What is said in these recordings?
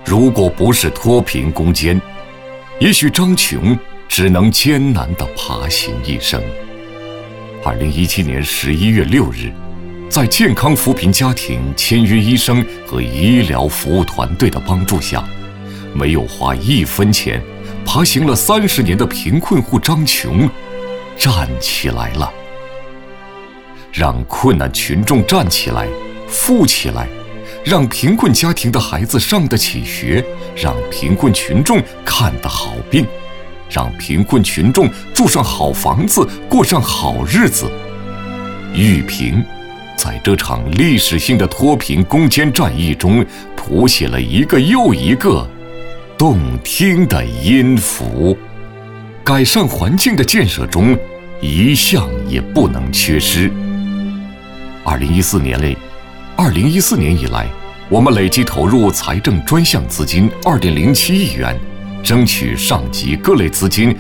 如果不是脱贫攻坚，也许张琼只能艰难地爬行一生。2017年11月6日，在健康扶贫家庭签约医生和医疗服务团队的帮助下，没有花1分钱，爬行了30年的贫困户张琼站起来了。让困难群众站起来，富起来，让贫困家庭的孩子上得起学，让贫困群众看得好病，让贫困群众住上好房子，过上好日子。玉萍在这场历史性的脱贫攻坚战役中谱写了一个又一个动听的音符。改善环境的建设中，一项也不能缺失。2014年以来，我们累计投入财政专项资金2.07亿元，争取上级各类资金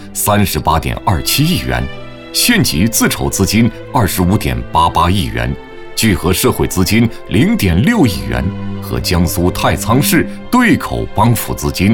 38.27亿元，县级自筹资金25.88亿元，聚合社会资金0.6亿元和江苏太仓市对口帮扶资金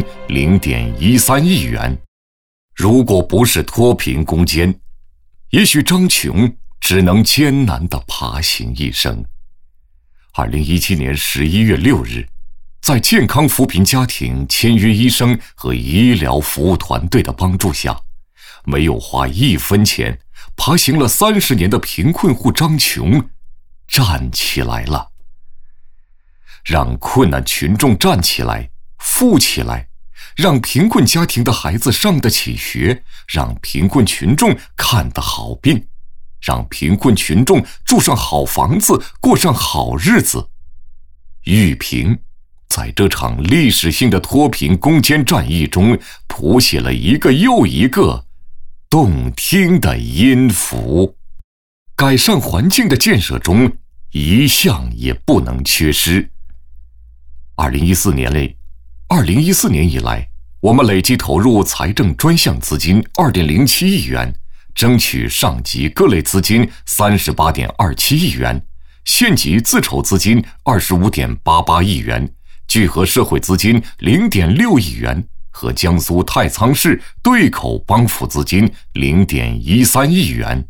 0.13亿元。如果不是脱贫攻坚，也许张琼只能艰难地爬行一生。2017年11月6日，在健康扶贫家庭签约医生和医疗服务团队的帮助下，没有花1分钱，爬行了30年的贫困户张琼站起来了。让困难群众站起来，富起来，让贫困家庭的孩子上得起学，让贫困群众看得好病，让贫困群众住上好房子，过上好日子。玉萍在这场历史性的脱贫攻坚战役中谱写了一个又一个动听的音符。改善环境的建设中，一项也不能缺失。2014年以来，我们累计投入财政专项资金2.07亿元，争取上级各类资金38.27亿元，县级自筹资金25.88亿元，聚合社会资金0.6亿元和江苏太仓市对口帮扶资金0.13亿元。